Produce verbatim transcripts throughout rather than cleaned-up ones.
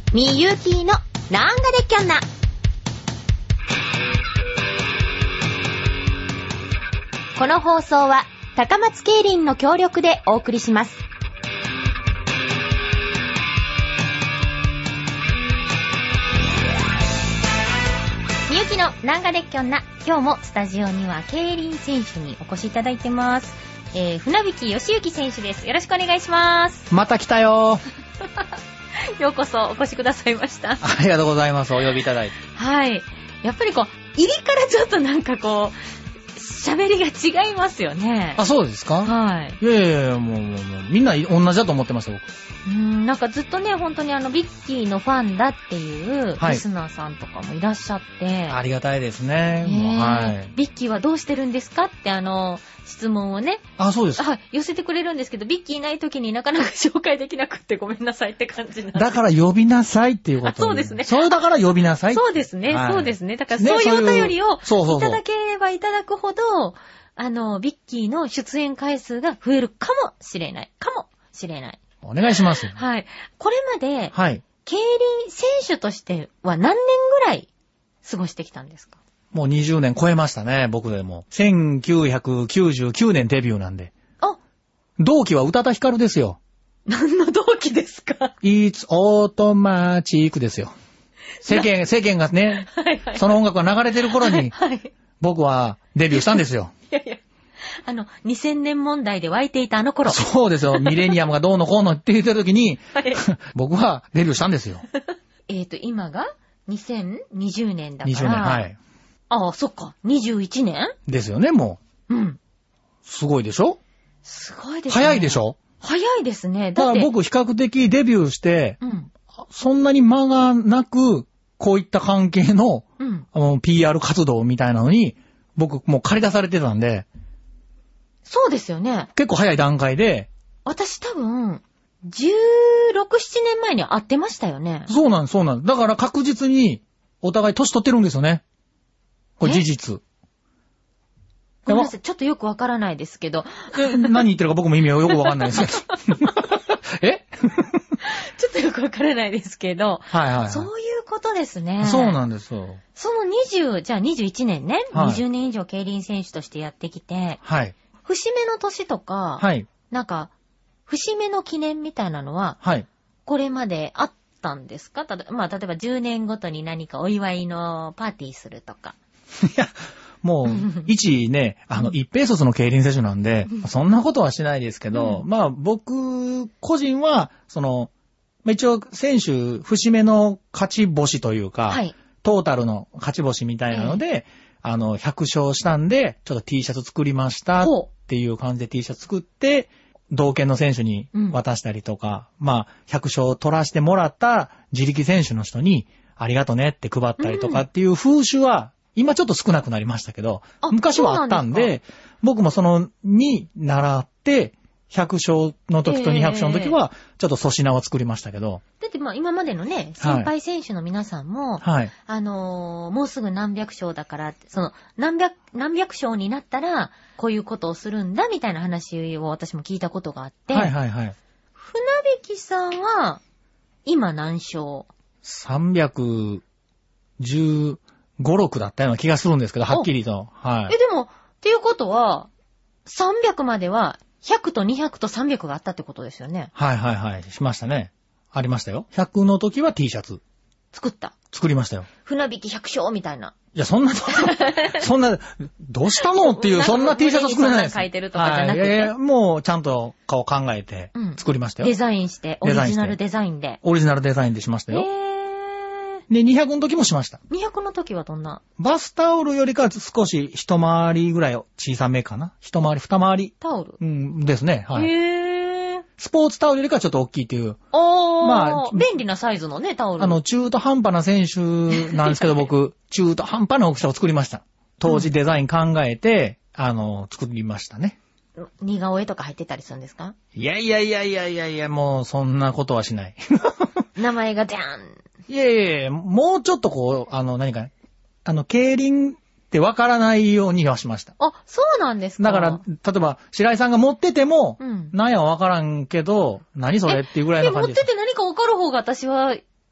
みゆきのなんができょんな。この放送は高松競輪の協力でお送りします。みゆきのなんができょんな。今日もスタジオには競輪選手にお越しいただいてます。えー、船引義行選手です。よろしくお願いします。 また来たよようこそお越しくださいました。 ありがとうございます。お呼びいただいて。 はい。やっぱりこう、入りからちょっとなんかこう、喋りが違いますよね。 あ、そうですか？ はい。 いやいやいや、もう、もう、もうみんな同じだと思ってました、僕。 うーん、なんかずっとね、本当にあの、ビッキーのファンだっていうリスナーさんとかもいらっしゃって。 ありがたいですね。 えー、 もうはい。 ビッキーはどうしてるんですかってあの、質問をね。 あ、そうです。 はい、寄せてくれるんですけど、ビッキーいない時になかなか紹介できなくってごめんなさいって感じなんで。 だから呼びなさいっていうこと。 そうですね。 それだから呼びなさい。 そうですね、はい、そうですね。だからそういうお便りをいただければいただくほど、あの、ビッキーの出演回数が増えるかもしれない。かもしれない。 お願いします。 はい。これまで、 はい。 競輪選手としては何年ぐらい過ごしてきたんですか？ もうにじゅうねん超えましたね、僕でも。せんきゅうひゃくきゅうじゅうきゅうねんデビューなんで。 あ、 同期は宇多田ヒカルですよ。 何の同期ですか？ It's automatic ですよ。世間、世間がね、はいはい、その音楽が流れてる頃に、はい、僕はデビューしたんですよ。 いやいや。あの、にせんねん問題で湧いていたあの頃。 そうですよ。ミレニアムがどうのこうのって言った時に、はい、僕はデビューしたんですよ。 えっと、今がにせんにじゅうねんだから。にじゅうねん、 はい。 ああ、そっか。にじゅういちねんですよね、もう。うん。 すごいでしょ？ すごいですね。 早いでしょ？ 早いですね。 だって僕比較的デビューして、 うん、 そんなに間がなく、こういった関係の、 うん、 あの ピーアール 活動みたいなのに、僕もう借り出されてたんで。 そうですよね。 結構早い段階で。 私多分、じゅうろく、ななねんまえに会ってましたよね。 そうなんです、そうなんです。だから確実に、お互い年取ってるんですよね。これ事実。 ごめんなさい、ちょっとよくわからないですけど。 何言ってるか僕も意味はよくわかんないですけど。えちょっとよくわからないですけど。 はいはい、はい。 そういうことですね。 そうなんですよ。 そのにじゅう、じゃあにじゅういちねんね。はい、にじゅうねん以上競輪選手としてやってきて。 はい。 節目の年とか。 はい。 なんか、節目の記念みたいなのは。 はい。これまであったんですか？ただ、まあ、例えばじゅうねんごとに何かお祝いのパーティーするとか。 いや、もう、一ね、あの、一平卒の競輪選手なんで、そんなことはしないですけど、うん、まあ、僕、個人は、その、一応、選手、節目の勝ち星というか、はい、トータルの勝ち星みたいなので、えー、あの、ひゃく勝したんで、ちょっと T シャツ作りましたっていう感じで T シャツ作って、同県の選手に渡したりとか、うん、まあ、ひゃく勝取らせてもらった自力選手の人に、ありがとねって配ったりとかっていう風習は、今ちょっと少なくなりましたけど、昔はあったんで、僕もそのに習って、ひゃく勝の時とにひゃく勝の時は、ちょっと粗品を作りましたけど。 だってまあ今までのね、先輩選手の皆さんも、 はい、 あのー、もうすぐ何百勝だから、その何百、何百勝になったら、こういうことをするんだみたいな話を私も聞いたことがあって、 はいはいはい。 船引さんは、今何勝？ さんびゃくじゅうご、ろくだったような気がするんですけど、はっきりと。はい。 え、でも、っていうことは、さんびゃくまでは、ひゃくとにひゃくとさんびゃくがあったってことですよね。 はいはいはい。しましたね。ありましたよ。ひゃくの時は T シャツ。 作った。 作りましたよ。 船引きひゃく勝みたいな。 いや、そんな、そんな、どうしたのっていう、そんな T シャツ作れないです。 書いてるとかじゃなくて。 はい、いやいやもうちゃんと顔考えて作りましたよ。 うん、デザインして、オリジナルデザインで。 オリジナルデザインでしましたよ。 へー。 で、にひゃくの時もしました。 にひゃくの時はどんな？ バスタオルよりか少し一回りぐらい小さめかな。一回り、二回り。 タオル？ うん、ですね。はい。 へー。 スポーツタオルよりかちょっと大きいっていう。 あー。まあ、便利なサイズのね、タオル。 あの、中途半端な選手なんですけど、僕、中途半端な大きさを作りました。当時デザイン考えて、うん、あの、作りましたね。 似顔絵とか入ってたりするんですか？ いやいやいやいやいやいや、もうそんなことはしない。 名前がじゃん。 いやいやいや、もうちょっとこう、あの、何か、あの、競輪ってわからないようにはしました。 あ、そうなんですか。 だから、例えば、白井さんが持ってても、 うん、 何やわからんけど、何それっていうぐらいの感じです。 で持ってて何かわかる方が私は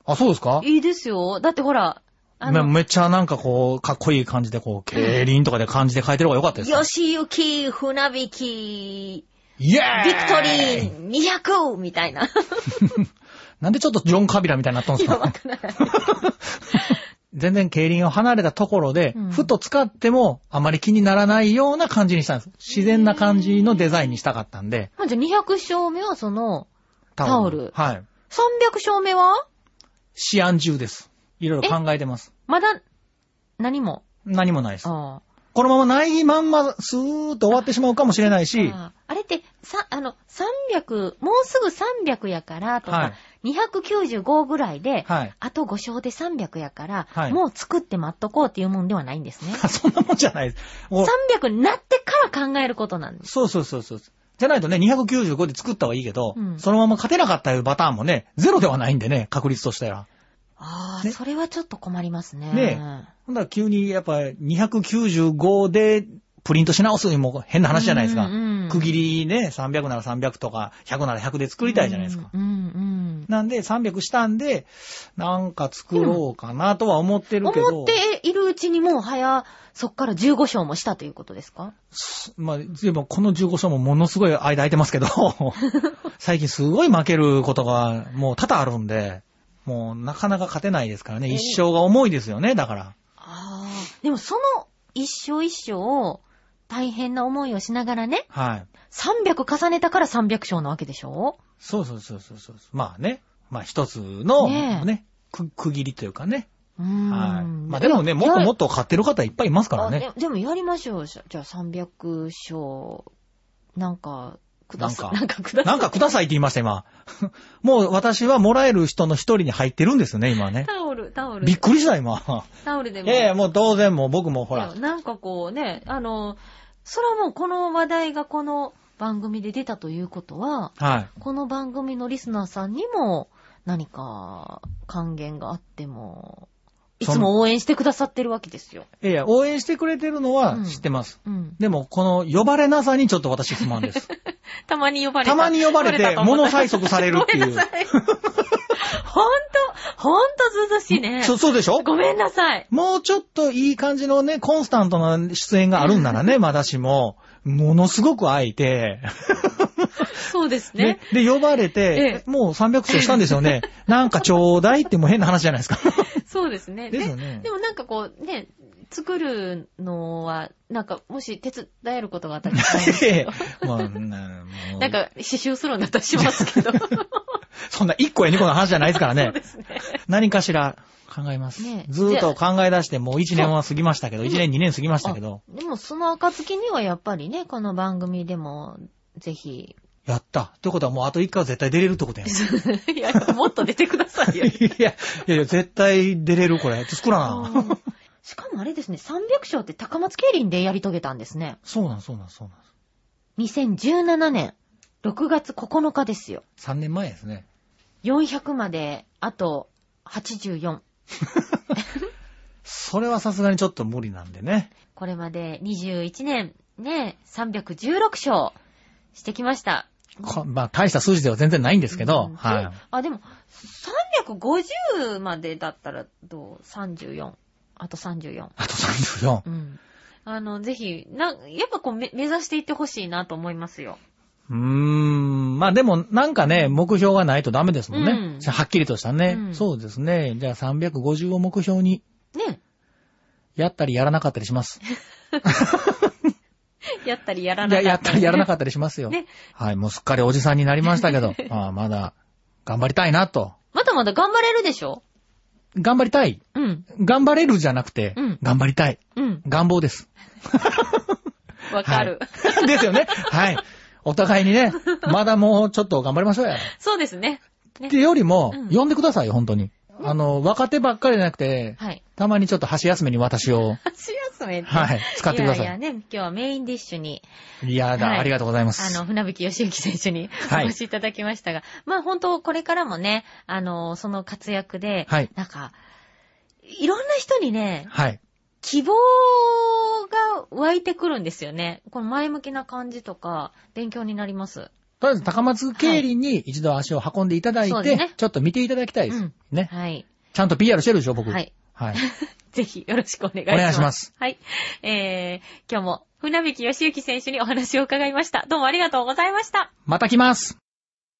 あ、そうですか？ いいですよ。だってほら、 あのめ、めっちゃなんかこう、かっこいい感じで、こう、競輪とかで漢字で書いてる方が良かったですか？ よしゆき、船引き、 イエーイビクトリーにひゃくみたいな。 なんでちょっとジョン・カビラみたいになったんですか？ いや、わからない。 全然競輪を離れたところで、 うん、 ふと使ってもあまり気にならないような感じにしたんです。自然な感じのデザインにしたかったんで。 じゃあにひゃく勝目はそのタオル。 はい。 さんびゃく勝目はシアン中です。いろいろ考えてます。 まだ何も何もないです。 あこのままないまんまスーッと終わってしまうかもしれないし。 あ, あれって、さ、あの、さんびゃく、もうすぐさんびゃくやからとか、はい、にひゃくきゅうじゅうごぐらいで、はい、あとご勝でさんびゃくやから、はい、もう作って待っとこうっていうもんではないんですね。 そんなもんじゃないです。 さんびゃくになってから考えることなんです。 そうそうそうそう。じゃないとね、にひゃくきゅうじゅうごで作ったはいいけど、うん、そのまま勝てなかったいうパターンもね、ゼロではないんでね、確率としたら。 ああ、ね、それはちょっと困りますね。 ねえ。ほんだら急にやっぱにひゃくきゅうじゅうごでプリントし直すにも変な話じゃないですか。うんうん、区切りね、さんびゃくならさんびゃくとか、ひゃくならひゃくで作りたいじゃないですか。 うんうんうん、 なんでさんびゃくしたんで、なんか作ろうかなとは思ってるけど。 思っているうちにもう早、そっからじゅうご勝もしたということですか？ まあ、でもこのじゅうご勝もものすごい間空いてますけど、最近すごい負けることがもう多々あるんで、もうなかなか勝てないですからね。一勝が重いですよね、だから。 ああ。でもその一勝一勝を大変な思いをしながらね。 はい。 さんびゃく重ねたからさんびゃく勝なわけでしょ？ そうそうそうそうそう。まあね。まあ一つのね、ねく、区切りというかね。 うーん。 はい。まあでもね、もっともっと勝ってる方いっぱいいますからね。 で, でもやりましょう。じゃあさんびゃく勝、なんか、ください。なんかください。 なんかくださいって言いました、今。もう私はもらえる人の一人に入ってるんですよね、今ね。 タオル、タオル。 びっくりした、今。 タオルでも。 いやいや、もう当然もう僕もほら。 なんかこうね、あの、それはもうこの話題がこの番組で出たということは、はい。この番組のリスナーさんにも何か還元があっても、いつも応援してくださってるわけですよ。 いやいや、応援してくれてるのは知ってます。うんうん、でも、この呼ばれなさにちょっと私不満です。 たまに呼ばれた。 たまに呼ばれて、物催促されるっていう。ほんと、 ほんとずうずしいね。 そ、そうでしょ？ ごめんなさい。 もうちょっといい感じのね、コンスタントな出演があるんならね、まだしも、ものすごく空いて。 そうですね。 で、で呼ばれて、ええ、もうさんびゃく勝したんですよね。なんかちょうだいってもう変な話じゃないですか。 そうですね。 ですよね。 で、でもなんかこう、ね、作るのは、なんか、もし手伝えることがあったら、まあ、なんか、刺繍するんだったらしますけど。 そんないっこやにこの話じゃないですからね。 そうですね。 何かしら考えます。ね、ずーっと考え出してもういちねんは過ぎましたけど、いちねんにねん過ぎましたけど。 でもその暁にはやっぱりね、この番組でも、ぜひ。 やった。ってことはもうあといっかいは絶対出れるってことやん。 いや、もっと出てくださいよ。 いや、いやいや、絶対出れるこれ。作らな。 しかもあれですね、さんびゃく勝って高松競輪でやり遂げたんですね。 そうなん、そうなん、そうなん。 にせんじゅうななねんろくがつここのかですよ。 さんねんまえですね。 よんひゃくまであとはちじゅうよん。 それはさすがにちょっと無理なんでね。 これまでにじゅういちねんね、さんびゃくじゅうろく勝してきました。 まあ大した数字では全然ないんですけど、うん、はい。 あ、でもさんびゃくごじゅうまでだったらどう ?さんじゅうよん。あとさんじゅうよん。 あとさんじゅうよん。 うん。あの、ぜひ、な、やっぱこうめ、目指していってほしいなと思いますよ。 うーん。まあでも、なんかね、目標がないとダメですもんね。うん、はっきりとしたね、うん。そうですね。じゃあさんびゃくごじゅうを目標に。ね。やったりやらなかったりします。 やったりやらなかったり、ね。 やったりやらなかったりしますよ。ね。はい。もうすっかりおじさんになりましたけど、まあまだ、頑張りたいなと。 まだまだ頑張れるでしょ？ 頑張りたい。うん。頑張れるじゃなくて、うん、頑張りたい。うん。願望です。 わかる、 はい。ですよね。はい。お互いにね、まだもうちょっと頑張りましょうや。 そうですね。 ねってよりも、うん、呼んでくださいよ、本当に。あの、若手ばっかりじゃなくて、はい、たまにちょっと箸休めに私を。 箸休めってはい。使ってください。 いやいやね、今日はメインディッシュに。 いやだ、はい、ありがとうございます。 あの、船引義行選手にお越しいただきましたが、はい、まあ本当、これからもね、あの、その活躍で、はい、なんか、いろんな人にね、はい、希望が湧いてくるんですよね。この前向きな感じとか、勉強になります。 とりあえず高松競輪に一度足を運んでいただいて、はいね、ちょっと見ていただきたいです。うん、ね。はい。ちゃんと ピーアール してるでしょ、僕。はい。はい。 ぜひよろしくお願いします。 お願いします。 はい。えー、今日も船引義行選手にお話を伺いました。どうもありがとうございました。 また来ます。